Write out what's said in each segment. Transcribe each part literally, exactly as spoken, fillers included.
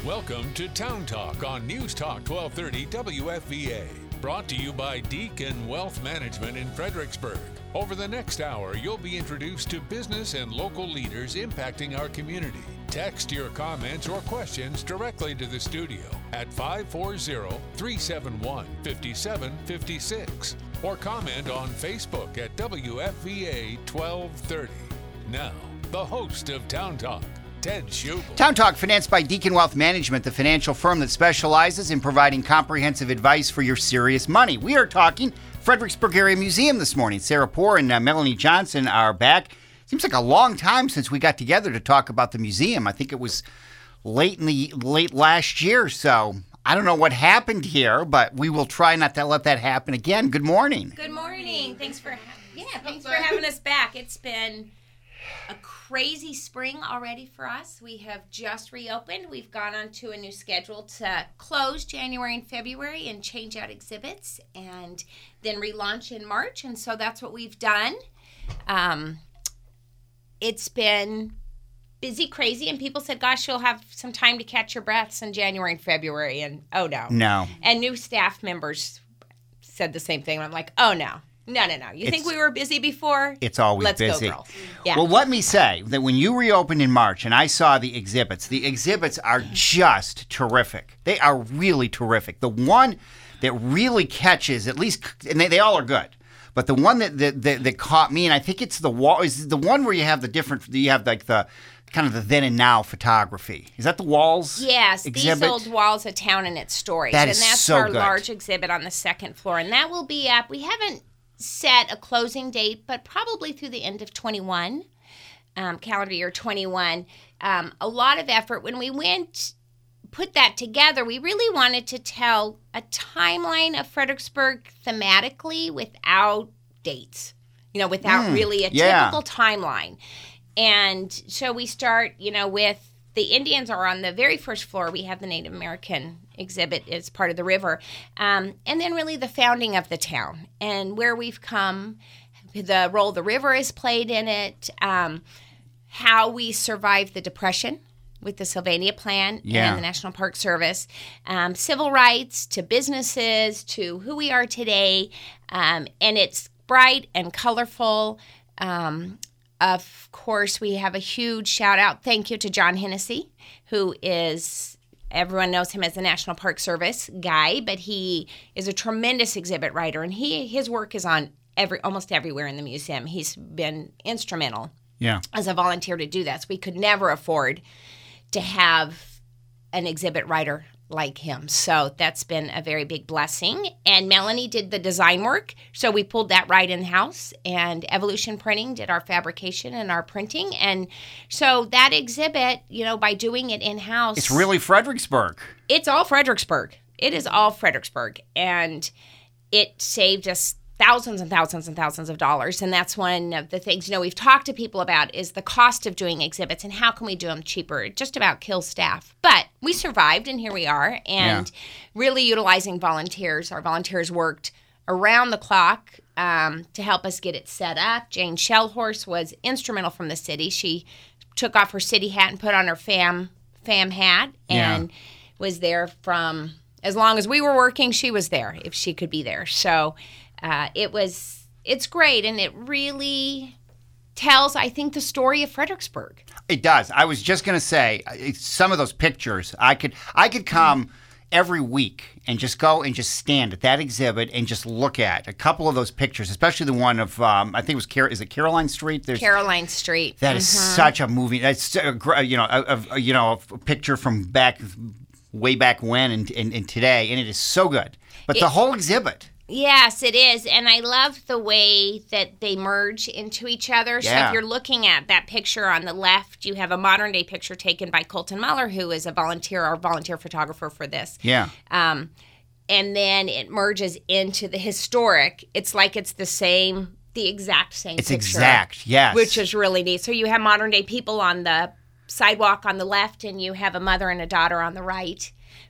Welcome to Town Talk on News Talk twelve thirty W F V A. Brought to you by Deacon Wealth Management in Fredericksburg. Over the next hour, you'll be introduced to business and local leaders impacting our community. Text your comments or questions directly to the studio at five four zero, three seven one, five seven five six or comment on Facebook at W F V A twelve thirty. Now, the host of Town Talk, Ted Schugel. Town Talk, financed by Deacon Wealth Management, the financial firm that specializes in providing comprehensive advice for your serious money. We are talking Fredericksburg Area Museum this morning. Sarah Poor and uh, Melanie Johnson are back. Seems like a long time since we got together to talk about the museum. I think it was late in the late last year, so I don't know what happened here, but we will try not to let that happen again. Good morning. Good morning. Thanks for yeah, thanks for having us back. It's been a crazy spring already for us. We have just reopened. We've gone on to a new schedule to close January and February and change out exhibits and then relaunch in March. And so that's what we've done. Um, it's been busy, crazy, and people said, gosh, you'll have some time to catch your breaths in January and February. And oh, no. No. And new staff members said the same thing. I'm like, oh, no. No, no, no. You It's- think we were busy before? It's always Let's busy. go, girls. Yeah. Well, let me say that when you reopened in March and I saw the exhibits, the exhibits are just terrific. They are really terrific. The one that really catches, at least, and they, they all are good, but the one that, that, that, that caught me, and I think it's the wall, is the one where you have the different, you have like the kind of the then and now photography. Is that the walls Yes, exhibit? these old walls of town and its stories. That and is that's so our good. large exhibit on the second floor. And that will be up. We haven't set a closing date, but probably through the end of twenty-one, um, calendar year twenty-one. Um, a lot of effort. When we went, put that together, we really wanted to tell a timeline of Fredericksburg thematically without dates, you know, without Mm, really a yeah. typical timeline. And so we start, you know, with the Indians are on the very first floor. We have the Native American exhibit as part of the river. Um, and then really the founding of the town and where we've come, the role the river has played in it, um, how we survived the Depression with the Sylvania Plan Yeah. and the National Park Service, um, civil rights to businesses to who we are today. Um, and it's bright and colorful. Um, Of course, we have a huge shout out. Thank you to John Hennessy, who is, everyone knows him as the National Park Service guy, but he is a tremendous exhibit writer, and he his work is on every almost everywhere in the museum. He's been instrumental Yeah. as a volunteer to do that. So we could never afford to have an exhibit writer like him. So that's been a very big blessing. And Melanie did the design work. So we pulled that right in-house. And Evolution Printing did our fabrication and our printing. And so that exhibit, you know, by doing it in-house. It's really Fredericksburg. It's all Fredericksburg. It is all Fredericksburg. And it saved us thousands and thousands and thousands of dollars. And that's one of the things, you know, we've talked to people about is the cost of doing exhibits and how can we do them cheaper. It just about kills staff. But we survived and here we are. And Yeah. really utilizing volunteers. Our volunteers worked around the clock um, to help us get it set up. Jane Shellhorse was instrumental from the city. She took off her city hat and put on her fam fam hat and Yeah. was there from as long as we were working. She was there if she could be there. So uh, it was it's great, and it really tells, I think, the story of Fredericksburg. It does. I was just going to say, uh, some of those pictures, I could I could come every week and just go and just stand at that exhibit and just look at a couple of those pictures, especially the one of, um, I think it was, Car- is it Caroline Street? There's, Caroline Street. That is such a movie. That's, a, gr- you know, a, a, you know, a picture from back, way back when and, and, and today, and it is so good. But the It- whole exhibit. Yes, it is. And I love the way that they merge into each other. So Yeah. if you're looking at that picture on the left, you have a modern day picture taken by Colton Muller, who is a volunteer or volunteer photographer for this. Yeah. Um, and then it merges into the historic. It's like it's the same, the exact same It's picture. exact, yes. Which is really neat. So you have modern day people on the sidewalk on the left, and you have a mother and a daughter on the right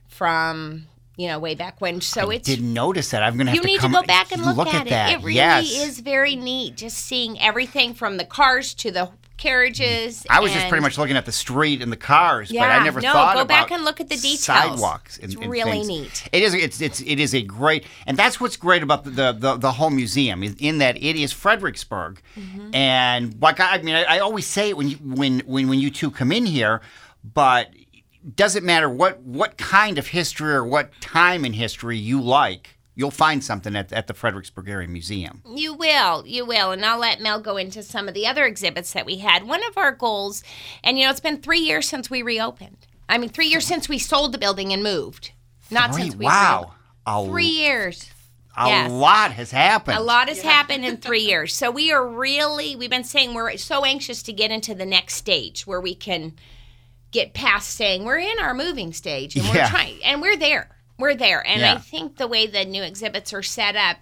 from, you know, way back when. So I it's didn't notice that. I'm going to have you to need come to go back and look, at, at, that. it. It really yes. is very neat just seeing everything from the cars to the carriages. I was just and- pretty much looking at the street and the cars, Yeah, but I never no, thought go about back and look at the details. sidewalks. And, It's and really things. neat. It is. It's. It's. It is a great, and that's what's great about the the, the, the whole museum is in that it is Fredericksburg, Mm-hmm. and like I, I mean, I, I always say it when you when when when you two come in here, but doesn't matter what what kind of history or what time in history you like. You'll find something at, at the Fredericksburg Area Museum. You will, you will. And I'll let Mel go into some of the other exhibits that we had. One of our goals, and you know, it's been three years since we reopened. I mean, three years since we sold the building and moved. Not Three? since we Wow. reopened. A, Three years. a yes. lot has happened. A lot has happened in three years. So we are really, we've been saying we're so anxious to get into the next stage where we can get past saying we're in our moving stage and Yeah. we're trying, and we're there. We're there. And Yeah. I think the way the new exhibits are set up,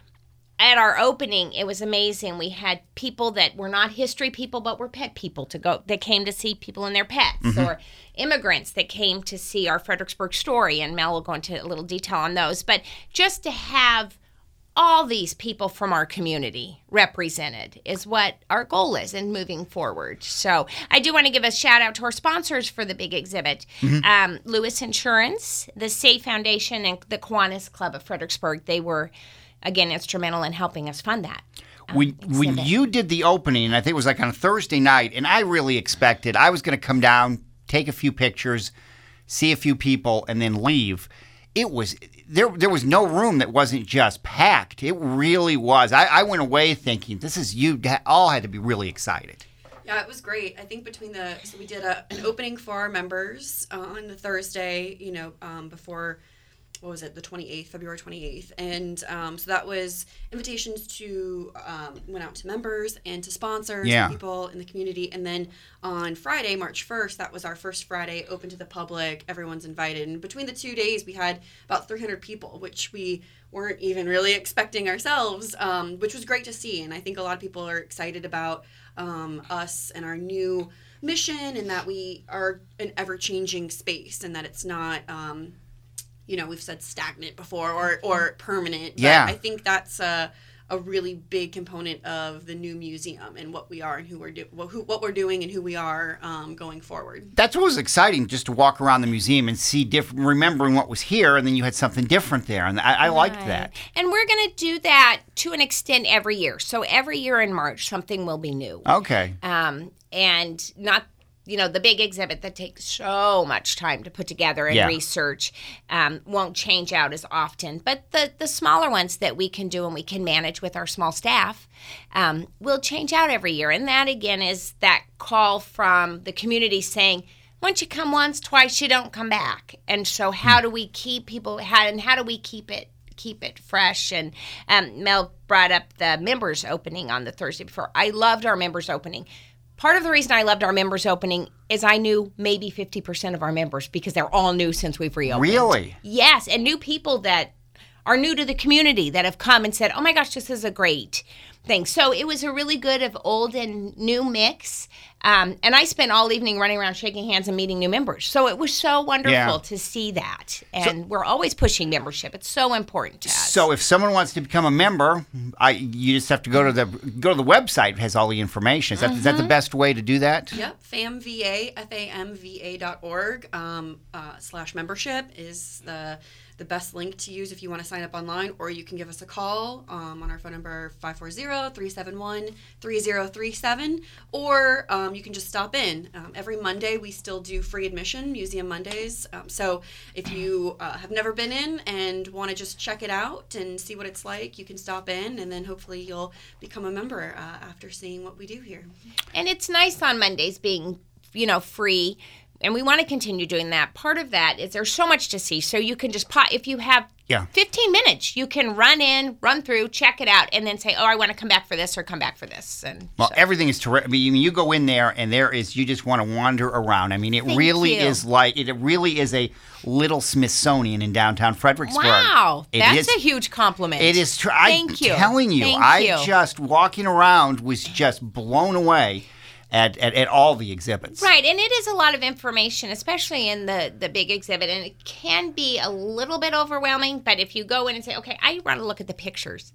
at our opening, it was amazing. We had people that were not history people, but were pet people to go that came to see people and their pets, Mm-hmm. or immigrants that came to see our Fredericksburg story. And Mel will go into a little detail on those. But just to have all these people from our community represented is what our goal is in moving forward. So I do want to give a shout out to our sponsors for the big exhibit. Um, Lewis Insurance, the Safe Foundation, and the Kiwanis Club of Fredericksburg. They were, again, instrumental in helping us fund that. um, When, when exhibit. you did the opening, I think it was like on a Thursday night, and I really expected I was going to come down, take a few pictures, see a few people, and then leave. It was there. There was no room that wasn't just packed. It really was. I, I went away thinking, "This is you." All had to be really excited. Yeah, it was great. I think between the so we did a, an opening for our members uh, on the Thursday, you know, um, before what was it, the twenty-eighth, February twenty-eighth, and um, so that was invitations to um, went out to members and to sponsors, Yeah. and people in the community, and then on Friday, March first, that was our first Friday open to the public. Everyone's invited, and between the two days, we had about three hundred people, which we weren't even really expecting ourselves, um, which was great to see, and I think a lot of people are excited about um, us and our new mission, and that we are an ever-changing space, and that it's not, um, you know, we've said stagnant before or, or permanent. But Yeah. I think that's a, a really big component of the new museum and what we are and who we're do, who, what we're doing and who we are um, going forward. That's what was exciting, just to walk around the museum and see different, remembering what was here, and then you had something different there, and I, I liked Right. that. And we're going to do that to an extent every year. So every year in March, something will be new. Okay. Um, and not, you know, the big exhibit that takes so much time to put together and Yeah. research um, won't change out as often. But the, the smaller ones that we can do and we can manage with our small staff um, will change out every year. And that, again, is that call from the community saying, once you come once, twice, you don't come back. And so how do we keep people, how, and how do we keep it keep it fresh? And um, Mel brought up the members opening on the Thursday before. I loved our members opening. Part of the reason I loved our members opening is I knew maybe fifty percent of our members because they're all new since we've reopened. Really? Yes, and new people that are new to the community that have come and said, oh my gosh, this is a great thing. So it was a really good of old and new mix. Um, and I spent all evening running around shaking hands and meeting new members. So it was so wonderful Yeah. to see that. And we're always pushing membership. It's so important to us. So if someone wants to become a member, I you just have to go to the go to the website. It has all the information. Is that is that the best way to do that? Yep, FAMVA, F A M V A dot org um, uh, slash membership is the the best link to use if you want to sign up online, or you can give us a call um, on our phone number five four zero, three seven one, three zero three seven, or um, you can just stop in. Um, every Monday we still do free admission, Museum Mondays. Um, so if you uh, have never been in and want to just check it out and see what it's like, you can stop in, and then hopefully you'll become a member uh, after seeing what we do here. And it's nice on Mondays being, you know, free. And we want to continue doing that. Part of that is there's so much to see. So you can just pop, if you have Yeah. fifteen minutes, you can run in, run through, check it out, and then say, oh, I want to come back for this or come back for this. And Well, so- everything is terrific. I mean, you go in there and there is, you just want to wander around. I mean, it Thank really you. is like, it really is a little Smithsonian in downtown Fredericksburg. wow, It that's is- a huge compliment. It is, tr- I'm Thank you. telling you, Thank I you. just, walking around was just blown away at, at, at all the exhibits. Right, and it is a lot of information, especially in the, the big exhibit, and it can be a little bit overwhelming, but if you go in and say, okay, I want to look at the pictures.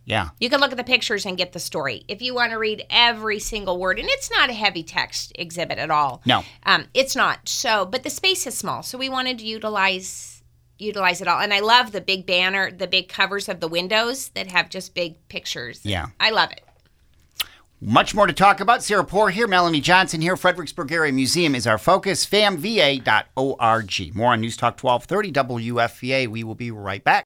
Yeah. You can look at the pictures and get the story. If you want to read every single word, and it's not a heavy text exhibit at all. No. Um, it's not. So, but the space is small, so we wanted to utilize utilize it all. And I love the big banner, the big covers of the windows that have just big pictures. Yeah. I love it. Much more to talk about. Sarah Poor here, Melanie Johnson here. Fredericksburg Area Museum is our focus. fam v a dot org. More on News Talk twelve thirty W F V A. We will be right back.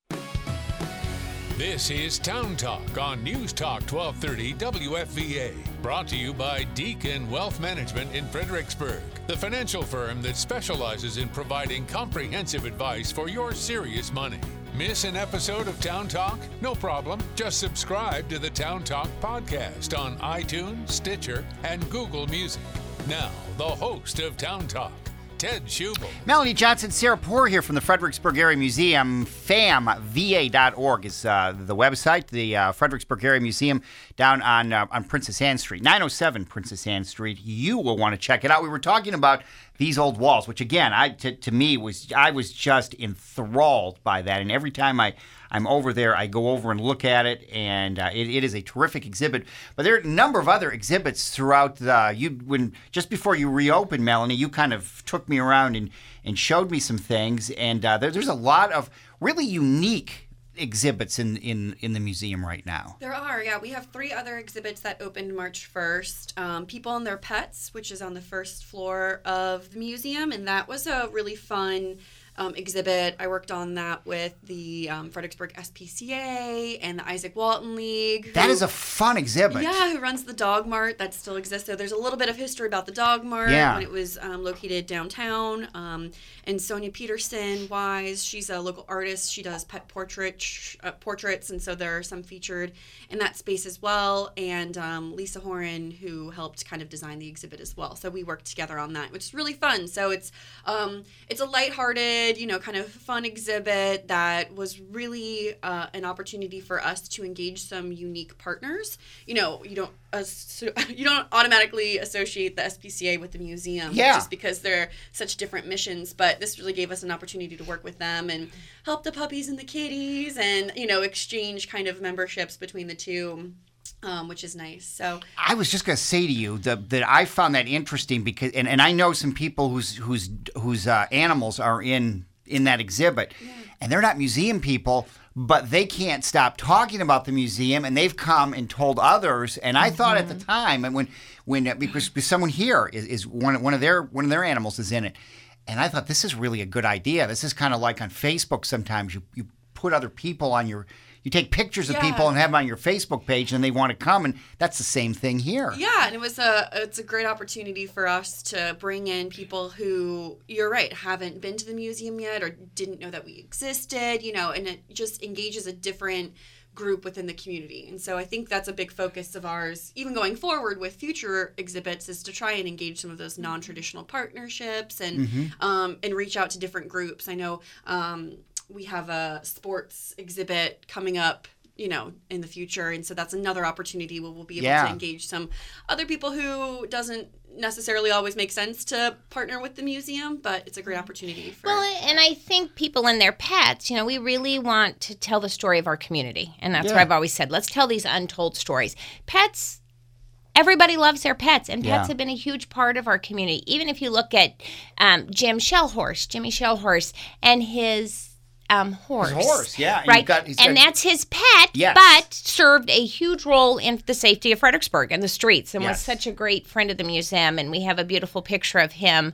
This is Town Talk on News Talk twelve thirty W F V A. Brought to you by Deacon Wealth Management in Fredericksburg, the financial firm that specializes in providing comprehensive advice for your serious money. Miss an episode of Town Talk? No problem. Just subscribe to the Town Talk podcast on iTunes, Stitcher, and Google Music. Now, the host of Town Talk, Ted Schubel. Melanie Johnson, Sarah Poor here from the Fredericksburg Area Museum. fam v a dot org is uh, the website. The uh, Fredericksburg Area Museum down on uh, on Princess Anne Street, nine oh seven Princess Anne Street. You will want to check it out. We were talking about these old walls, which again, I to, to me was I was just enthralled by that. And every time I I'm over there, I go over and look at it, and uh, it, it is a terrific exhibit. But there are a number of other exhibits throughout the, you when just before you reopened, Melanie, you kind of took me around and, and showed me some things, and uh, there, there's a lot of really unique exhibits in, in, in the museum right now. There are, yeah. We have three other exhibits that opened March first. Um, People and Their Pets, which is on the first floor of the museum, and that was a really fun Um, exhibit. I worked on that with the um, Fredericksburg S P C A and the Isaac Walton League. That who, is a fun exhibit. Yeah, who runs the Dog Mart that still exists. So there's a little bit of history about the Dog Mart Yeah. when it was um, located downtown. Um, and Sonia Peterson Wise, she's a local artist. She does pet portraits, uh, portraits, and so there are some featured in that space as well. And um, Lisa Horan, who helped kind of design the exhibit as well. So we worked together on that, which is really fun. So it's um, it's a lighthearted, you know, kind of fun exhibit that was really uh, an opportunity for us to engage some unique partners. You know, you don't uh, you don't automatically associate the S P C A with the museum Yeah. just because they're such different missions. But this really gave us an opportunity to work with them and help the puppies and the kitties, and you know, exchange kind of memberships between the two. Um, which is nice. So I was just going to say to you that, that I found that interesting because, and, and I know some people whose whose whose uh, animals are in in that exhibit, yeah. and they're not museum people, but they can't stop talking about the museum, and they've come and told others. And I mm-hmm. thought at the time, and when when uh, because, because someone here is, is one one of their one of their animals is in it, and I thought this is really a good idea. This is kind of like on Facebook. Sometimes you you put other people on your. You take pictures of yeah. people and have them on your Facebook page, and they want to come, and that's the same thing here. Yeah, and it was a it's a great opportunity for us to bring in people who, you're right, haven't been to the museum yet or didn't know that we existed, you know, and it just engages a different group within the community. And so I think that's a big focus of ours, even going forward with future exhibits, is to try and engage some of those non-traditional partnerships and mm-hmm. um, and reach out to different groups. I know um, we have a sports exhibit coming up, you know, in the future. And so that's another opportunity where we'll be able yeah. to engage some other people who doesn't necessarily always make sense to partner with the museum, but it's a great opportunity for... Well, and I think People and Their Pets, you know, we really want to tell the story of our community. And that's yeah. what I've always said. Let's tell these untold stories. Pets... Everybody loves their pets, and pets yeah. have been a huge part of our community. Even if you look at um, Jim Shellhorse, Jimmy Shellhorse, and his um, horse. His horse, yeah. And right? you've got- he's and got- that's his pet, Yes. but served a huge role in the safety of Fredericksburg and the streets, and Yes. was such a great friend of the museum. And we have a beautiful picture of him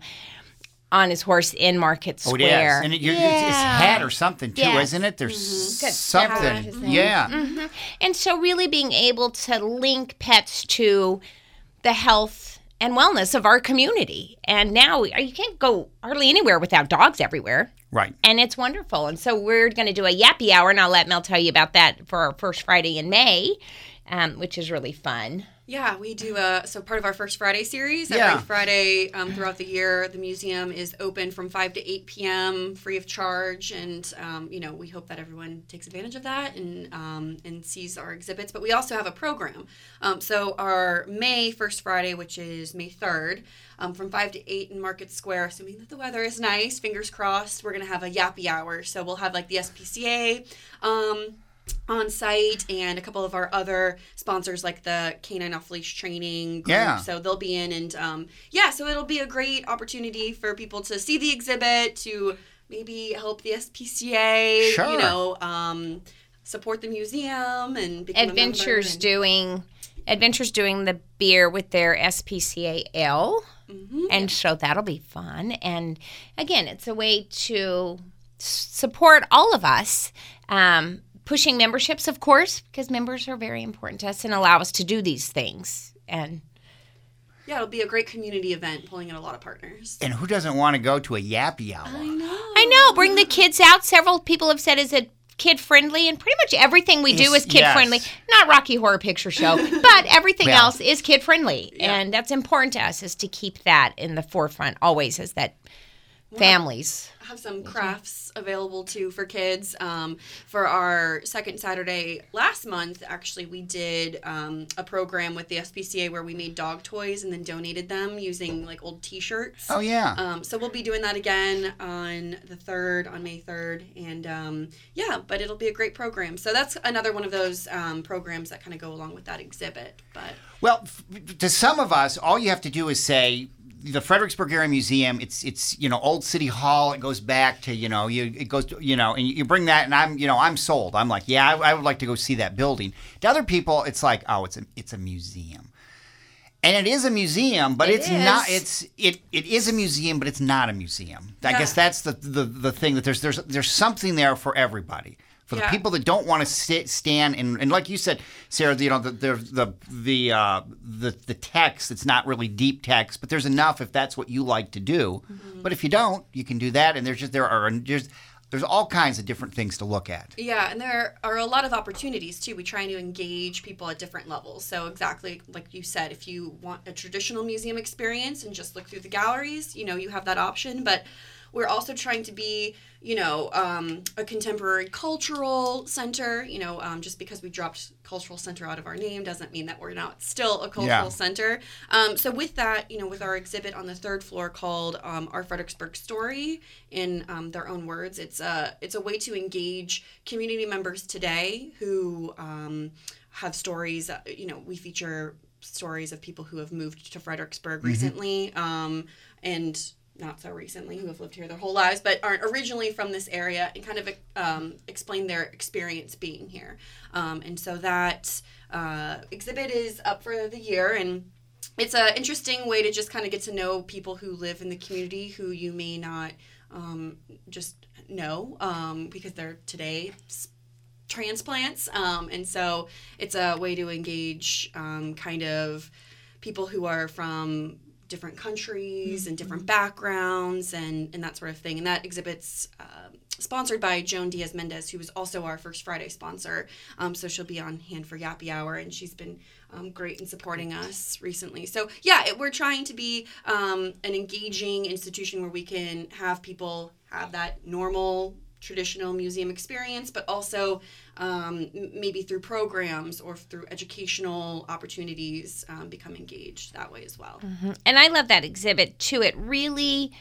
on his horse in Market Square. Oh, it is. And it, you're, yeah. it's his hat or something, too, Yes. isn't it? There's Mm-hmm. something. Mm-hmm. Yeah. Mm-hmm. And so really being able to link pets to the health and wellness of our community. And now you can't go hardly anywhere without dogs everywhere. Right. And it's wonderful. And so we're going to do a Yappy Hour, and I'll let Mel tell you about that for our first Friday in May, um, which is really fun. Yeah, we do, uh, so part of our First Friday series, every Yeah. Friday um, throughout the year, the museum is open from five to eight p.m., free of charge, and, um, you know, we hope that everyone takes advantage of that and um, and sees our exhibits. But we also have a program. Um, so our May First Friday, which is May third, um, from five to eight in Market Square, assuming that the weather is nice, fingers crossed, we're going to have a Yappy Hour. So we'll have, like, the S P C A, um, on site, and a couple of our other sponsors like the Canine Off Leash Training group. Yeah. So they'll be in, and um, yeah, so it'll be a great opportunity for people to see the exhibit, to maybe help the S P C A, Sure. you know, um, support the museum, and become Adventures a member and, doing Adventures doing the beer with their S P C A L, mm-hmm. and so that'll be fun. And again, it's a way to s- support all of us. Um, Pushing memberships, of course, because members are very important to us and allow us to do these things. And yeah, it'll be a great community event, pulling in a lot of partners. And who doesn't want to go to a yappy hour? I know. I know, bring the kids out. Several people have said, is it kid friendly? And pretty much everything we do Yes, is kid friendly. yes. Not Rocky Horror Picture Show, but everything Well. else is kid friendly. Yeah. And that's important to us, is to keep that in the forefront always, is that families. I have some crafts available too for kids. Um, for our second Saturday last month, actually, we did um, a program with the S P C A where we made dog toys and then donated them using like old T-shirts. Oh, yeah. Um, so we'll be doing that again on the third, on May third, and um, yeah, but it'll be a great program. So that's another one of those um, programs that kind of go along with that exhibit. But Well, f- to some of us, all you have to do is say, the Fredericksburg Area Museum, it's it's you know old City Hall. It goes back to you know you it goes to, you know and you bring that, and I'm you know I'm sold. I'm like, yeah, I, I would like to go see that building. To other people, it's like, oh, it's a it's a museum, and it is a museum, but It it's is. not. It's it it is a museum, but it's not a museum. I Yeah. guess that's the, the the thing, that there's there's there's something there for everybody. For the Yeah. people that don't want to sit, stand and, and like you said, Sarah, you know the the the the, uh, the the text. It's not really deep text, but there's enough if that's what you like to do. Mm-hmm. But if you don't, you can do that. And there's just there are there's there's all kinds of different things to look at. yeah, and there are a lot of opportunities too. We try to engage people at different levels. So exactly like you said, if you want a traditional museum experience and just look through the galleries, you know, you have that option. But we're also trying to be, you know, um, a contemporary cultural center. You know, um, just because we dropped cultural center out of our name doesn't mean that we're not still a cultural Yeah. center. Um, so with that, you know, with our exhibit on the third floor called um, Our Fredericksburg Story, in um, their own words, it's a it's a way to engage community members today who um, have stories. uh, You know, we feature stories of people who have moved to Fredericksburg recently, um, and not so recently, who have lived here their whole lives, but aren't originally from this area, and kind of um, explain their experience being here. Um, and so that uh, exhibit is up for the year, and it's an interesting way to just kind of get to know people who live in the community who you may not um, just know um, because they're today s- transplants. Um, and so it's a way to engage um, kind of people who are from different countries and different backgrounds and, and that sort of thing. And that exhibit's uh, sponsored by Joan Diaz-Mendez, who was also our First Friday sponsor. Um, so she'll be on hand for Yappy Hour, and she's been um, great in supporting us recently. So yeah, it, we're trying to be um, an engaging institution where we can have people have that normal traditional museum experience, but also um, m- maybe through programs or through educational opportunities um, become engaged that way as well. And I love that exhibit, too. It really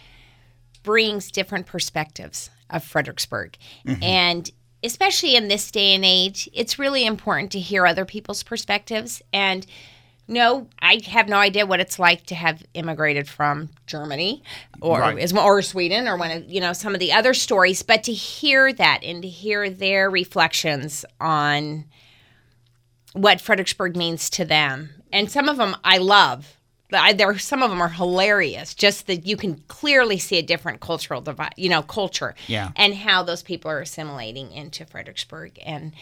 brings different perspectives of Fredericksburg. And especially in this day and age, it's really important to hear other people's perspectives. And no, I have no idea what it's like to have immigrated from Germany or Right. is or Sweden or one of you know some of the other stories, but to hear that and to hear their reflections on what Fredericksburg means to them, and some of them I love. I, there, some of them are hilarious. Just that you can clearly see a different cultural divide, you know, culture, Yeah. and how those people are assimilating into Fredericksburg, and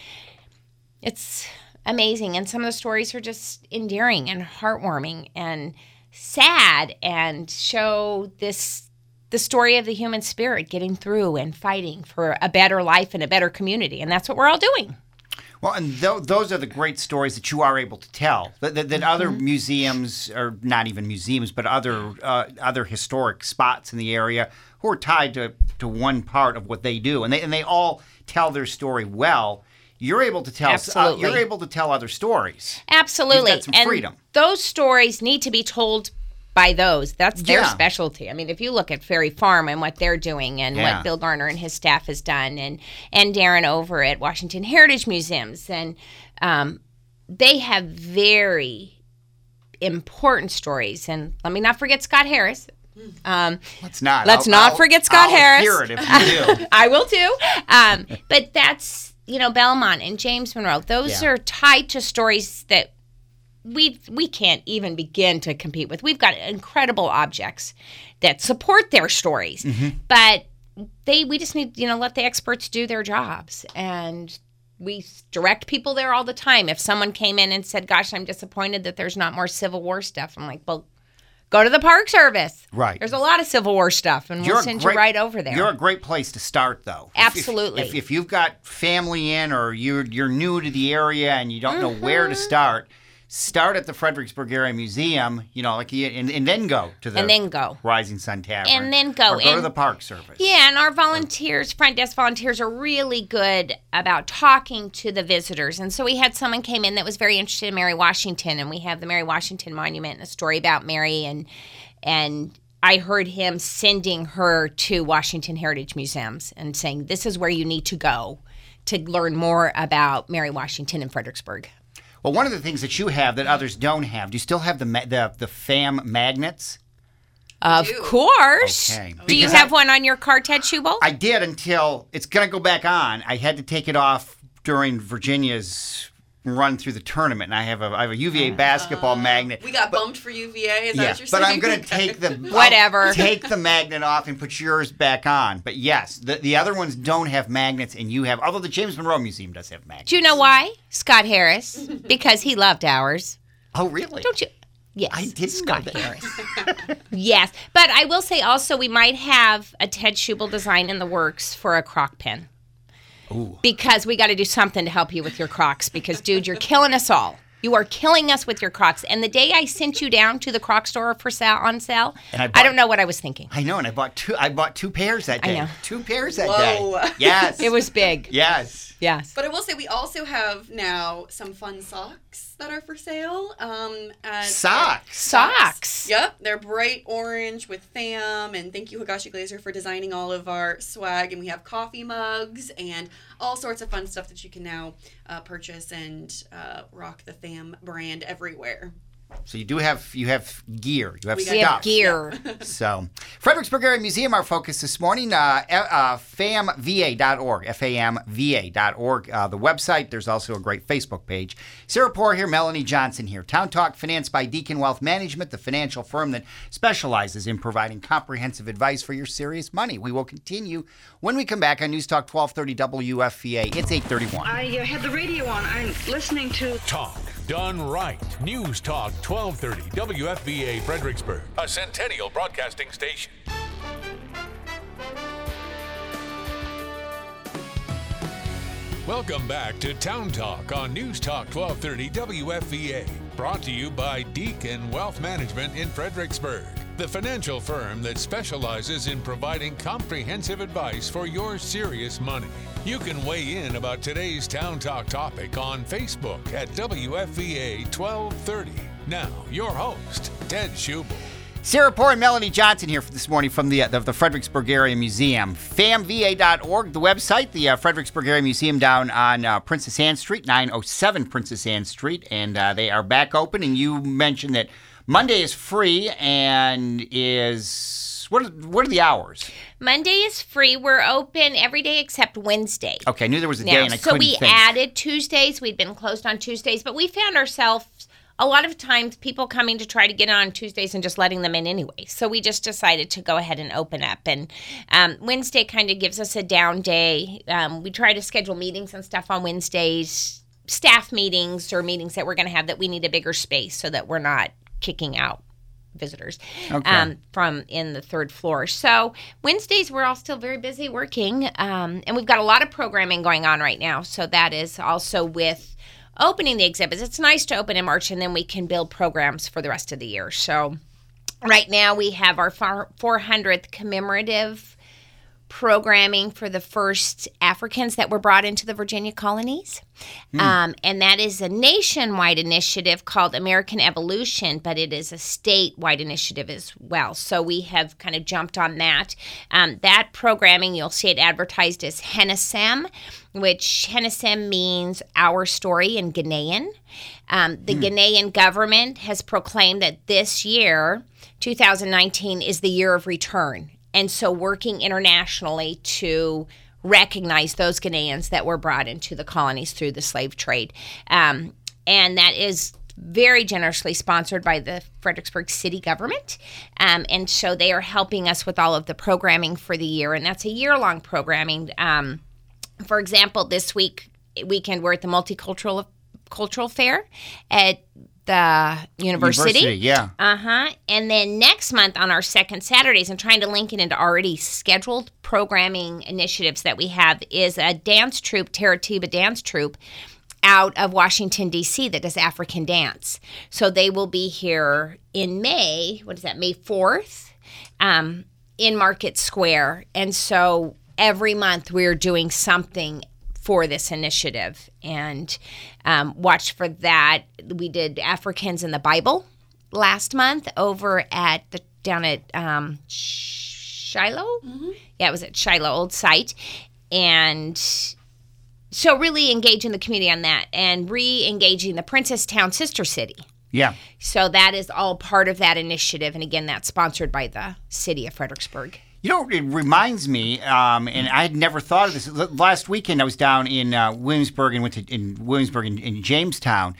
it's amazing. And some of the stories are just endearing and heartwarming and sad, and show this the story of the human spirit getting through and fighting for a better life and a better community, and that's what we're all doing. Well, and th- those are the great stories that you are able to tell. That, that, that other museums, or not even museums, but other uh, other historic spots in the area, who are tied to, to one part of what they do, and they and they all tell their story well. You're able to tell. Uh, Absolutely. you're able to tell other stories. Absolutely. You've got some and freedom. those stories need to be told by those. That's their Yeah. specialty. I mean, if you look at Ferry Farm and what they're doing and Yeah. what Bill Garner and his staff has done, and and Darren over at Washington Heritage Museums, and um, they have very important stories. And let me not forget Scott Harris. Um, Let's not. Let's I'll- not I'll- forget Scott I'll Harris. hear it if you do. I will too. Um, but that's, you know, Belmont and James Monroe. Those Yeah. are tied to stories that we we can't even begin to compete with. We've got incredible objects that support their stories, Mm-hmm. but they we just need, you know, let the experts do their jobs. And we direct people there all the time. If someone came in and said, gosh, I'm disappointed that there's not more Civil War stuff, I'm like, well, go to the Park Service. Right. There's a lot of Civil War stuff, and You're we'll a send great- you right over there. You're a great place to start, though. If- if- Absolutely. If, if you've got family in, or you're you're new to the area and you don't know where Mm-hmm. to start, start at the Fredericksburg Area Museum. You know, like you- and, and then go to the And then go. Rising Sun Tavern, And then go. or go to And- the Park Service. Yeah, and our volunteers, front desk volunteers, are really good about talking to the visitors. And so we had someone came in that was very interested in Mary Washington, and we have the Mary Washington Monument and a story about Mary, and and I heard him sending her to Washington Heritage Museums and saying, this is where you need to go to learn more about Mary Washington in Fredericksburg. Well, one of the things that you have that others don't have, do you still have the ma- the the F A M magnets? Of do. course. Okay. Do you Because have I- one on your car, Ted Schubel? I did until it's going to go back on. I had to take it off during Virginia's run through the tournament, and I have a I have a U V A basketball magnet. We got bumped for U V A. Is that Yeah, what you're but saying? I'm going to take the Whatever. I'll take the magnet off and put yours back on. But yes, the the other ones don't have magnets, and you have. Although the James Monroe Museum does have magnets. Do you know why? Scott Harris. Because he loved ours. Oh, really? Don't you? Yes. I did Scott know that. Harris. Yes. But I will say also we might have a Ted Schubel design in the works for a crock pen. Ooh. Because we got to do something to help you with your Crocs. Because, dude, you're killing us all. You are killing us with your Crocs. And the day I sent you down to the Croc store for sale on sale, And I I, bought- don't know what I was thinking. I know, and I bought two. I bought two pairs that I day. know. Two pairs that Whoa. day. Yes. It was big. Yes. Yes. But I will say we also have now some fun socks that are for sale. Um, at, Socks. Socks. Yep, they're bright orange with F A M, and thank you Higashi Glazer for designing all of our swag. And we have coffee mugs and all sorts of fun stuff that you can now uh, purchase and uh, rock the F A M brand everywhere. So you do have you have gear. You have We got- We stuff. have gear. So, Fredericksburg Area Museum, our focus this morning, uh, uh, F A M V A dot org, F A M V A dot org, uh, the website. There's also a great Facebook page. Sarah Poor here, Melanie Johnson here. Town Talk, financed by Deacon Wealth Management, the financial firm that specializes in providing comprehensive advice for your serious money. We will continue when we come back on News Talk twelve thirty W F V A. It's eight thirty-one. I uh, had the radio on. I'm listening to Talk done right. News Talk twelve thirty W F V A Fredericksburg, a Centennial Broadcasting station. Welcome back to Town Talk on News Talk twelve thirty W F V A. Brought to you by Deacon Wealth Management in Fredericksburg, the financial firm that specializes in providing comprehensive advice for your serious money. You can weigh in about today's Town Talk topic on Facebook at W F V A twelve thirty. Now, your host, Ted Schubel. Sarah Poor and Melanie Johnson here for this morning from the, uh, the the Fredericksburg Area Museum. F A M V A dot org, the website, the uh, Fredericksburg Area Museum down on uh, Princess Anne Street, nine oh seven Princess Anne Street, and uh, they are back open. And you mentioned that Monday is free and is what? Are, what are the hours? Monday is free. We're open every day except Wednesday. Okay, I knew there was a Now, day and I so couldn't we think. added Tuesdays. We'd been closed on Tuesdays, but we found ourselves a lot of times people coming to try to get on Tuesdays and just letting them in anyway. So we just decided to go ahead and open up. And um, Wednesday kind of gives us a down day. Um, we try to schedule meetings and stuff on Wednesdays, staff meetings or meetings that we're going to have that we need a bigger space so that we're not kicking out visitors Okay. um, from in the third floor. So Wednesdays, we're all still very busy working. Um, and we've got a lot of programming going on right now. So that is also with opening the exhibits. It's nice to open in March and then we can build programs for the rest of the year. So right now we have our four hundredth commemorative programming for the first Africans that were brought into the Virginia colonies. Mm. Um, and that is a nationwide initiative called American Evolution, but it is a statewide initiative as well. So we have kind of jumped on that. Um, that programming, you'll see it advertised as Henesem, which Henesem means our story in Ghanaian. Um, the mm. Ghanaian government has proclaimed that this year, two thousand nineteen, is the year of return. And so working internationally to recognize those Ghanaians that were brought into the colonies through the slave trade. Um, and that is very generously sponsored by the Fredericksburg city government. Um, and so they are helping us with all of the programming for the year. And that's a year-long programming. Um, for example, this week, weekend, we're at the Multicultural Cultural Fair at the university. University, yeah. Uh-huh. And then next month on our second Saturdays, and trying to link it into already scheduled programming initiatives that we have, is a dance troupe, Teratiba dance troupe, out of Washington, D C that does African dance. So they will be here in May, what is that, May fourth, um, in Market Square. And so every month we're doing something for this initiative, and um, watch for that. We did Africans in the Bible last month over at the down at um, Shiloh. Mm-hmm. Yeah, it was at Shiloh Old Site, and so really engaging the community on that, and re-engaging the Princesstown sister city. Yeah. So that is all part of that initiative, and again, that's sponsored by the city of Fredericksburg. You know, it reminds me, um, and I had never thought of this. Last weekend, I was down in uh, Williamsburg and went to in Williamsburg and in Jamestown,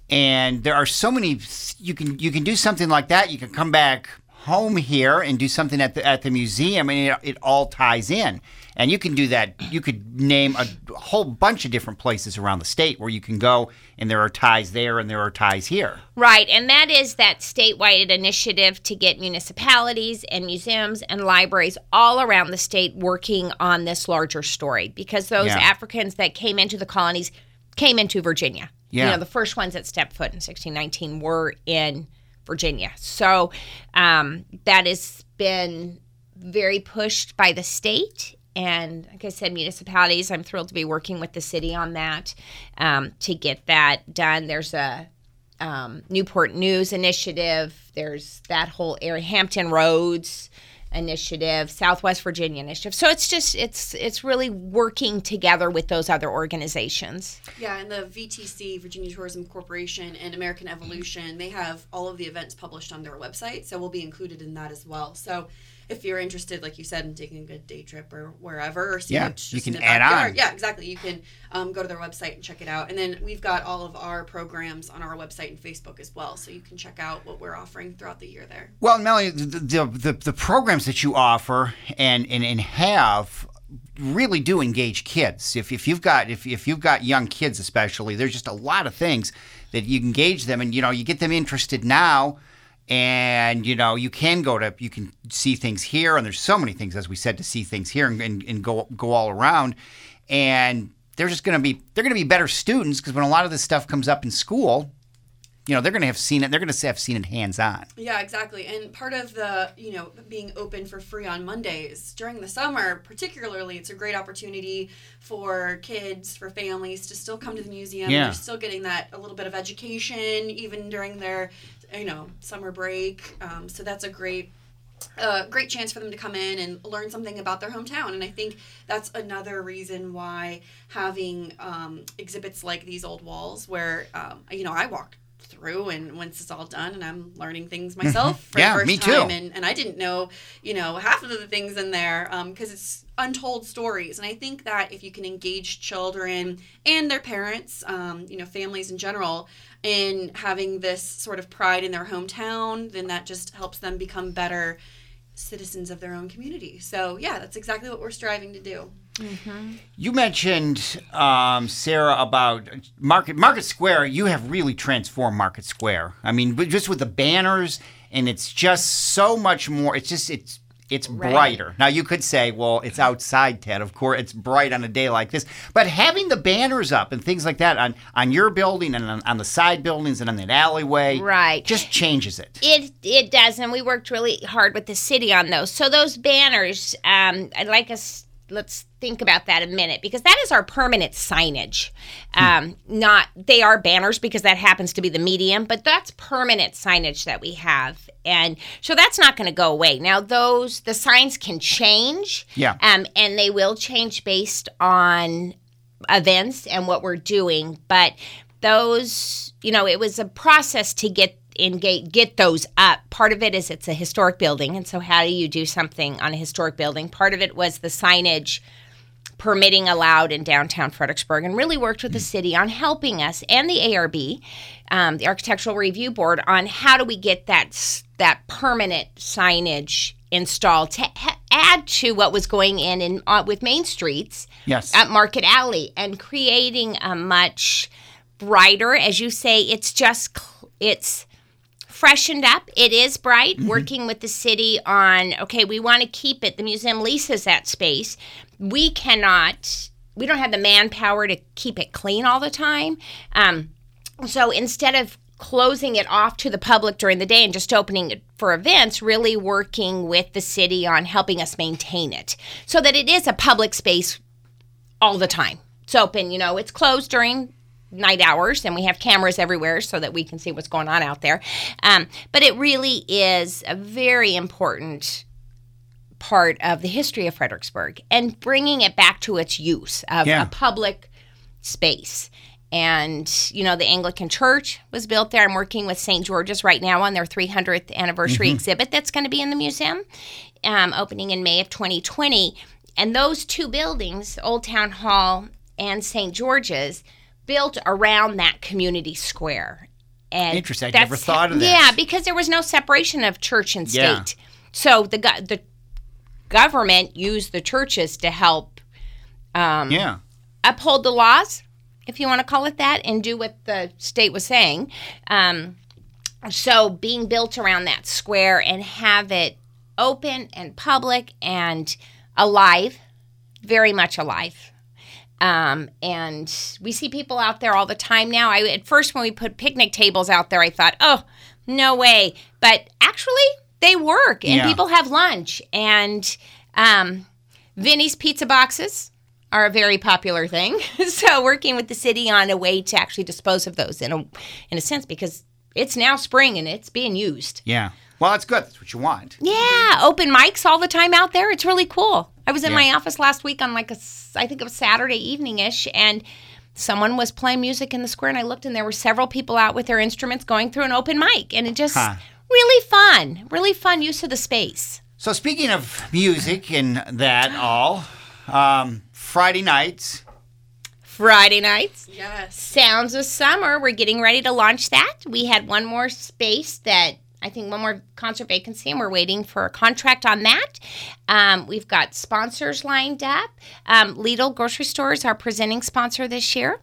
and there are so many. You can you can do something like that. You can come back home here and do something at the at the museum, and it, it all ties in. And you can do that. You could name a whole bunch of different places around the state where you can go, and there are ties there and there are ties here. Right, and that is that statewide initiative to get municipalities and museums and libraries all around the state working on this larger story, because those yeah. Africans that came into the colonies came into Virginia. Yeah. You know, the first ones that stepped foot in sixteen nineteen were in Virginia. So um, that has been very pushed by the state. And like I said, municipalities, I'm thrilled to be working with the city on that um, to get that done. There's a um, Newport News initiative. There's that whole area, Hampton Roads initiative, Southwest Virginia initiative. So it's just, it's it's really working together with those other organizations. Yeah, and the V T C, Virginia Tourism Corporation, and American Evolution, they have all of the events published on their website, so we'll be included in that as well. So if you're interested, like you said, in taking a good day trip or wherever, or see yeah, it's you just can in the add backyard. on. Yeah, exactly. You can um, go to their website and check it out. And then we've got all of our programs on our website and Facebook as well, so you can check out what we're offering throughout the year there. Well, Melanie, the the, the, the programs that you offer and, and, and have really do engage kids. If if you've got if if you've got young kids especially, there's just a lot of things that you engage them, and you know you get them interested now. And, you know, you can go to, you can see things here, and there's so many things, as we said, to see things here and, and, and go go all around. And they're just going to be, they're going to be better students, because when a lot of this stuff comes up in school, you know, they're going to have seen it, they're going to have seen it hands-on. Yeah, exactly. And part of the, you know, being open for free on Mondays during the summer, particularly, it's a great opportunity for kids, for families to still come to the museum. Yeah. They're still getting that, a little bit of education, even during their, you know, summer break. Um, so that's a great uh, great chance for them to come in and learn something about their hometown. And I think that's another reason why having um, exhibits like these old walls, where, um, you know, I walked through, and once it's all done and I'm learning things myself for yeah, the first me time, too. and, and I didn't know, you know, half of the things in there, because um, it's untold stories. And I think that if you can engage children and their parents, um, you know, families in general, in having this sort of pride in their hometown, then that just helps them become better citizens of their own community. So yeah, that's exactly what we're striving to do. Mm-hmm. You mentioned, um, Sarah, about Market Market Square. You have really transformed Market Square. I mean, just with the banners, and it's just so much more. It's just it's It's Right. brighter. Now, you could say, well, it's outside, Ted. Of course, it's bright on a day like this. But having the banners up and things like that on, on your building and on, on the side buildings and on that alleyway Right. just changes it. It it does, and we worked really hard with the city on those. So those banners, um, I'd like us. Let's think about that a minute, because that is our permanent signage. Um, not they are banners because that happens to be the medium, but that's permanent signage that we have, and so that's not going to go away. Now, those the signs can change, Yeah. um, and they will change based on events and what we're doing, but those, you know, it was a process to get engage, get those up. Part of it is it's a historic building, and so how do you do something on a historic building? Part of it was the signage permitting allowed in downtown Fredericksburg, and really worked with the city on helping us and the A R B, um, the Architectural Review Board, on how do we get that that permanent signage installed to ha- add to what was going in, in uh, with Main Streets Yes. at Market Alley, and creating a much brighter, as you say, it's just cl- it's freshened up. It is bright. Mm-hmm. Working with the city on, okay, we want to keep it. The museum leases that space. We cannot, we don't have the manpower to keep it clean all the time. Um, so instead of closing it off to the public during the day and just opening it for events, really working with the city on helping us maintain it so that it is a public space all the time. It's open, you know, it's closed during night hours, and we have cameras everywhere so that we can see what's going on out there. Um, but it really is a very important part of the history of Fredericksburg, and bringing it back to its use of Yeah. a public space. And, you know, the Anglican Church was built there. I'm working with Saint George's right now on their three hundredth anniversary exhibit that's going to be in the museum, um, opening in May of twenty twenty. And those two buildings, Old Town Hall and Saint George's, built around that community square. And Interesting. I that's- never thought of that. Yeah, because there was no separation of church and state. Yeah. So the go- the government used the churches to help um, Yeah. uphold the laws, if you want to call it that, and do what the state was saying. Um, so being built around that square and have it open and public and alive, very much alive. Um, and we see people out there all the time now. I at first, when we put picnic tables out there, I thought, oh, no way. But actually, they work, and Yeah. people have lunch. And um, Vinny's pizza boxes are a very popular thing. So working with the city on a way to actually dispose of those in a in a sense, because it's now spring and it's being used. Yeah. Well, that's good. That's what you want. Yeah, open mics all the time out there. It's really cool. I was in Yeah. my office last week on like a, s- I think it was Saturday evening-ish, and someone was playing music in the square, and I looked, and there were several people out with their instruments going through an open mic, and it just Huh. really fun, really fun use of the space. So speaking of music and that all, um, Friday nights. Friday nights, Yes. Sounds of Summer. We're getting ready to launch that. We had one more space that I think one more concert vacancy, and we're waiting for a contract on that. Um, we've got sponsors lined up. Um, Lidl Grocery Store is our presenting sponsor this year.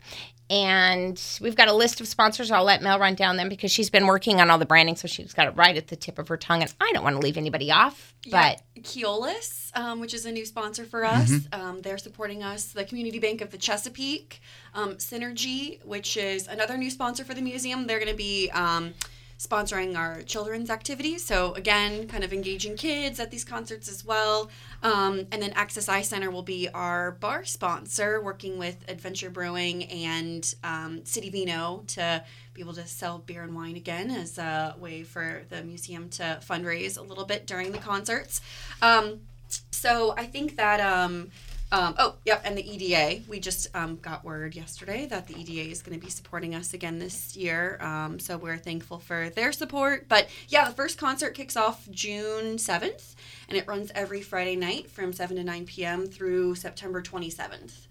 And we've got a list of sponsors. I'll let Mel run down them because she's been working on all the branding, so she's got it right at the tip of her tongue. And I don't want to leave anybody off, but Yeah. Keolis, um, which is a new sponsor for us. Um, they're supporting us. The Community Bank of the Chesapeake. Um, Synergy, which is another new sponsor for the museum. They're going to be um, sponsoring our children's activities. So again, kind of engaging kids at these concerts as well. Um, and then Access Eye Center will be our bar sponsor, working with Adventure Brewing and um, City Vino to be able to sell beer and wine again as a way for the museum to fundraise a little bit during the concerts. Um, so I think that... Um, Um, oh, yep, and the E D A. We just um, got word yesterday that the E D A is going to be supporting us again this year. Um, so we're thankful for their support. But yeah, the first concert kicks off June seventh, and it runs every Friday night from seven to nine p.m. through September twenty-seventh.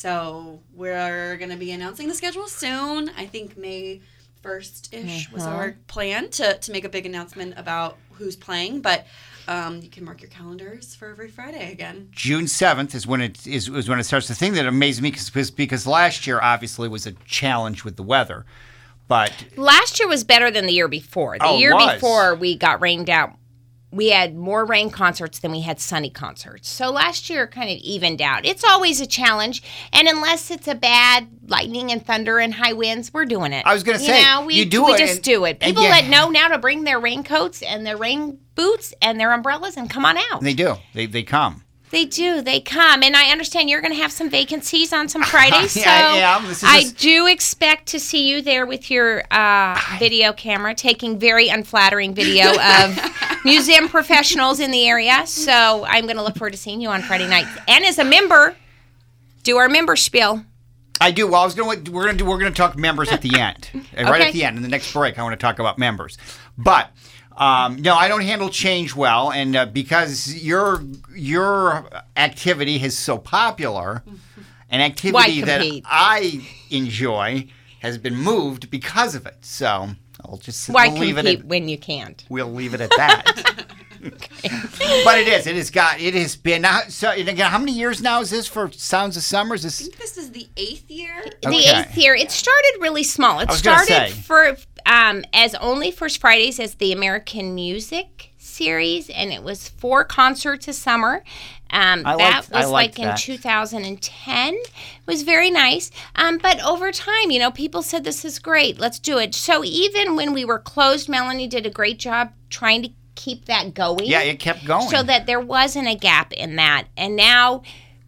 So we're going to be announcing the schedule soon. I think May first-ish was our plan to, to make a big announcement about who's playing. But um, you can mark your calendars for every Friday again. June seventh is when it is, is when it starts. The thing that amazed me because because last year obviously was a challenge with the weather, but last year was better than the year before. The Oh, it year was. before, we got rained out we had more rain concerts than we had sunny concerts. So last year kind of evened out. It's always a challenge, and unless it's a bad lightning and thunder and high winds, we're doing it. I was going to you say, know, we, you do we it. just and, do it. People yeah, that know now to bring their raincoats and their rain boots and their umbrellas and come on out. They do. They they come. They do. They come. And I understand you're going to have some vacancies on some Fridays. Yeah, so yeah, this is I just- do expect to see you there with your uh, video camera taking very unflattering video of museum professionals in the area. So I'm going to look forward to seeing you on Friday night. And as a member, do our member spiel. I do. Well, I was going to. We're going to do. We're going to talk members at the end, right Okay. at the end in the next break. I want to talk about members, but um, no, I don't handle change well, and uh, because your your activity is so popular, an activity that compete? I enjoy has been moved because of it. So I'll just Why we'll leave it compete at, when you can't? we'll leave it at that. But it is. It has got. It has been. Now, so and again, how many years now is this for Sounds of Summer? Is this? I think this is the eighth year. The Okay. eighth year. It started really small. It I was gonna started say. for um, as only First Fridays as the American Music series, and it was four concerts a summer. Um, I that liked- I was liked like in that. two thousand ten. It was very nice. Um, but over time, you know, people said this is great. Let's do it. So even when we were closed, Melanie did a great job trying to keep that going. Yeah, it kept going. So that there wasn't a gap in that. And now,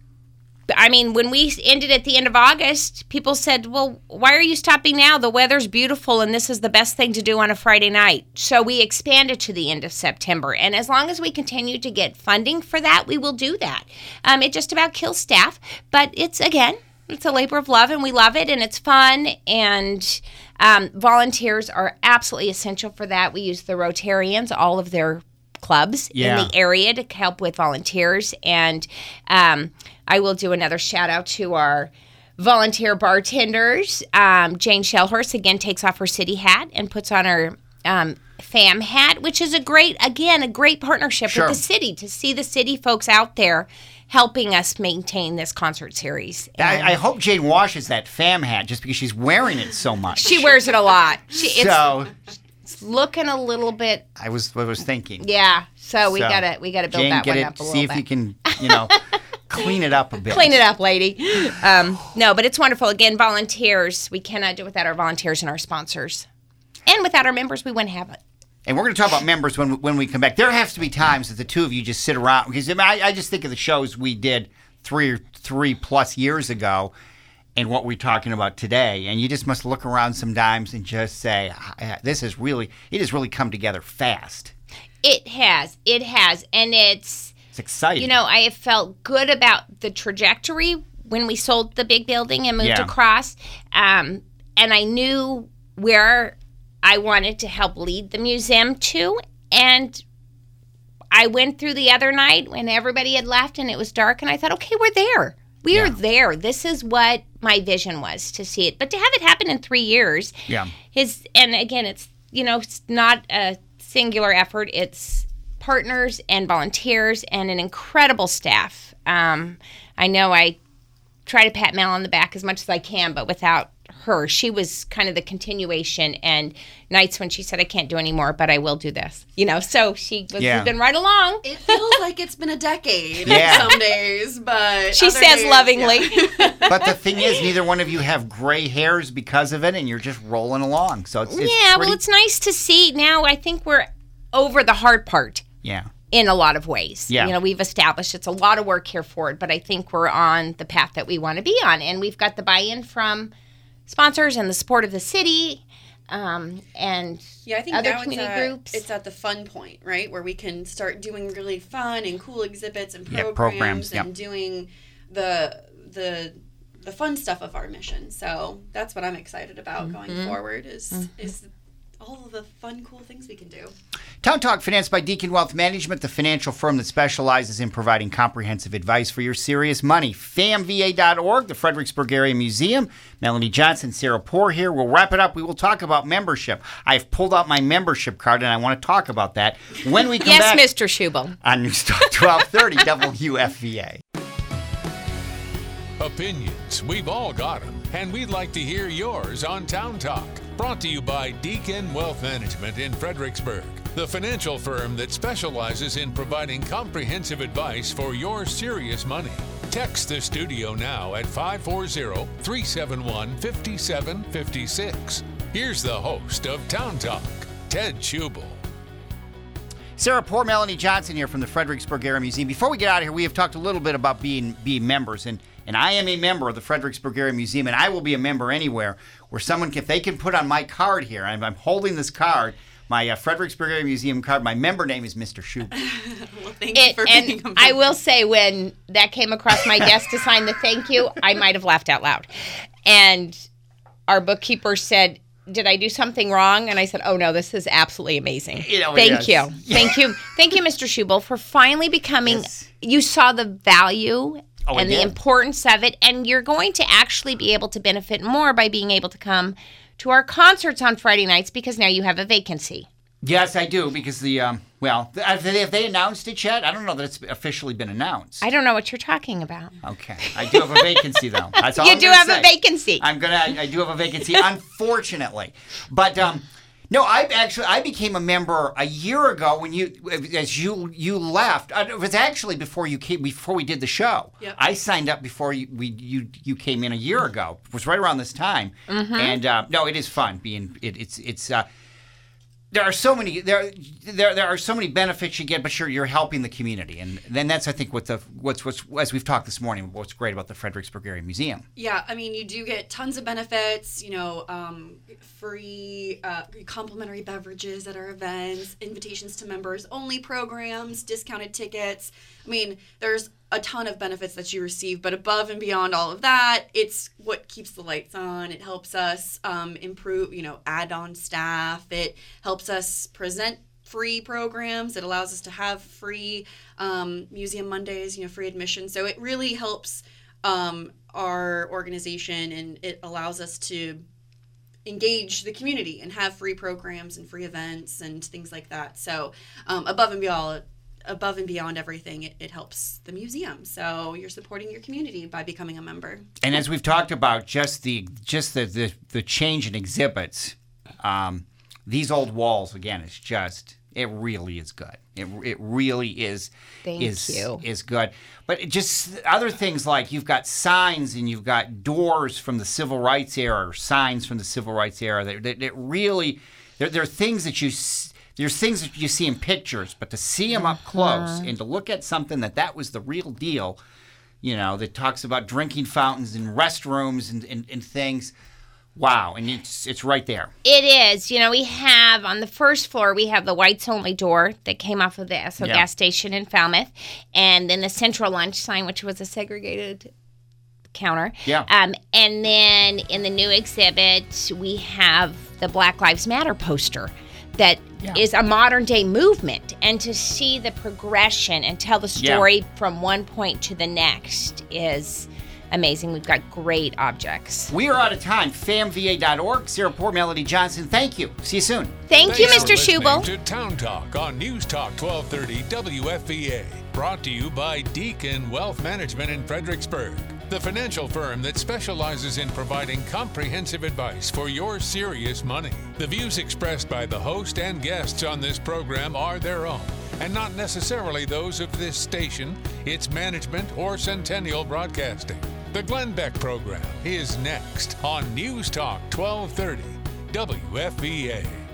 I mean, when we ended at the end of August, people said, well, why are you stopping now? The weather's beautiful and this is the best thing to do on a Friday night. So we expanded to the end of September. And as long as we continue to get funding for that, we will do that. Um, it just about kills staff. But it's, again, it's a labor of love and we love it and it's fun. And um, volunteers are absolutely essential for that. We use the Rotarians, all of their clubs Yeah. in the area to help with volunteers. And um, I will do another shout out to our volunteer bartenders. Um, Jane Shellhurst, again, takes off her city hat and puts on her um, FAM hat, which is a great, again, a great partnership Sure. with the city to see the city folks out there helping us maintain this concert series. And I, I hope Jane washes that FAM hat just because she's wearing it so much. she wears it a lot. She, it's so looking a little bit, I was I was thinking. yeah. So we So, gotta we gotta build Jane, that get one it. up a little See if bit. you can, you know, clean it up a bit. Clean it up, lady. Um, no, but it's wonderful. Again, volunteers. We cannot do it without our volunteers and our sponsors. And without our members, we wouldn't have it. And we're going to talk about members when when we come back. There has to be times that the two of you just sit around because I, mean, I, I just think of the shows we did three or three plus years ago, and what we're talking about today. And you just must look around sometimes and just say, "Ah, "This is really it has really come together fast." It has. It has. And it's, It's exciting. you know, I have felt good about the trajectory when we sold the big building and moved Yeah. across. Um, and I knew where I wanted to help lead the museum to. And I went through the other night when everybody had left and it was dark, and I thought, okay, we're there. We Yeah. are there. This is what my vision was, to see it. But to have it happen in three years Yeah. is, and again, it's, you know, it's not a singular effort. It's partners and volunteers and an incredible staff. Um, I know I try to pat Mel on the back as much as I can, but without her, she was kind of the continuation, and nights when she said, I can't do anymore, but I will do this. You know, so she was, Yeah. has been right along. It feels like it's been a decade Yeah. some days, but She other says days, lovingly. yeah. But the thing is, neither one of you have gray hairs because of it, and you're just rolling along. So it's, it's yeah, pretty, well, it's nice to see now. I think we're over the hard part. yeah. In a lot of ways. Yeah. You know, we've established it's a lot of work here for it, but I think we're on the path that we want to be on. And we've got the buy-in from sponsors and the support of the city um, and Yeah, I think other now community it's at, groups. it's at the fun point, right, where we can start doing really fun and cool exhibits and Yeah, programs, programs, and yep. doing the the the fun stuff of our mission. So that's what I'm excited about Mm-hmm. going forward. Is is all of the fun, cool things we can do. Town Talk, financed by Deacon Wealth Management, the financial firm that specializes in providing comprehensive advice for your serious money. fam v a dot org, the Fredericksburg Area Museum. Melanie Johnson, Sarah Poor here. We'll wrap it up. We will talk about membership. I've pulled out my membership card, and I want to talk about that when we come yes, back Mister Schubel. on News Talk twelve thirty W F V A. Opinions, we've all got them, and we'd like to hear yours on Town Talk. Brought to you by Deacon Wealth Management in Fredericksburg. the financial firm that specializes in providing comprehensive advice for your serious money. Text the studio now at five four zero, three seven one, five seven five six. Here's the host of Town Talk, Ted Schubel. Sarah Poor, Melanie Johnson here from the Fredericksburg Area Museum. Before we get out of here, we have talked a little bit about being being members, and, and I am a member of the Fredericksburg Area Museum, and I will be a member anywhere where someone, can, if they can put on my card here, I'm, I'm holding this card, my uh, Fredericksburg Area Museum card, my member name is Mister Schubel. Well, thank you It, for being a and member. I will say, when that came across my desk to sign the thank you, I might have laughed out loud. And our bookkeeper said, did I do something wrong? And I said, oh, no, this is absolutely amazing. You know, Thank yes. you. Thank you. Thank you, Mister Schubel, for finally becoming, Yes. you saw the value Oh, I and the did. importance of it. And you're going to actually be able to benefit more by being able to come to our concerts on Friday nights, because now you have a vacancy. Yes, I do, because the, um, well, have they, have they announced it yet? I don't know that it's officially been announced. I don't know what you're talking about. Okay. I do have a vacancy, though. That's all You I'm do gonna have a say. vacancy. I'm gonna. I, I do have a vacancy, unfortunately. But um, no, I actually I became a member a year ago when you, as you you left. Uh, It was actually before you came, before we did the show. Yep. I signed up before you we you you came in a year ago. It was right around this time. Mm-hmm. And uh, no, it is fun being. It, it's it's. Uh, There are so many there, there there are so many benefits you get, but sure, you're helping the community, and then that's I think what the what's what's as we've talked this morning, what's great about the Fredericksburg Area Museum. Yeah, I mean, you do get tons of benefits, you know, um, free uh, complimentary beverages at our events, invitations to members only programs, discounted tickets. I mean, there's a ton of benefits that you receive, but above and beyond all of that, it's what keeps the lights on. It helps us um, improve, you know, add on staff. It helps us present free programs. It allows us to have free um, Museum Mondays, you know, free admission. So it really helps um, our organization, and it allows us to engage the community and have free programs and free events and things like that. So um, above and beyond, above and beyond everything, it, it helps the museum. So you're supporting your community by becoming a member. And as we've talked about, just the just the the, the change in exhibits, um, these old walls again is just it really is good. It it really is Thank is you. is good. But it just other things like you've got signs and you've got doors from the Civil Rights era, or signs from the Civil Rights era. That that, that really there there are things that you. There's things that you see in pictures, but to see them up close and to look at something that that was the real deal, you know, that talks about drinking fountains and restrooms and, and, and things, wow, and it's it's right there. It is. You know, we have on the first floor, we have the whites only door that came off of the Esso Yeah. gas station in Falmouth, and then the central lunch sign, which was a segregated counter. Yeah. Um, and then in the new exhibit, we have the Black Lives Matter poster that Yeah. is a modern day movement. And to see the progression and tell the Yeah. story from one point to the next is amazing. We've got great objects. We are out of time. fam v a dot org. Sarah Poor, Melody Johnson, thank you. See you soon. Thank you, Thanks for Mister listening Schubel. to Town Talk on News Talk twelve thirty W F V A. Brought to you by Deacon Wealth Management in Fredericksburg, the financial firm that specializes in providing comprehensive advice for your serious money. The views expressed by the host and guests on this program are their own, and not necessarily those of this station, its management, or Centennial Broadcasting. The Glenn Beck program is next on News Talk twelve thirty W F V A.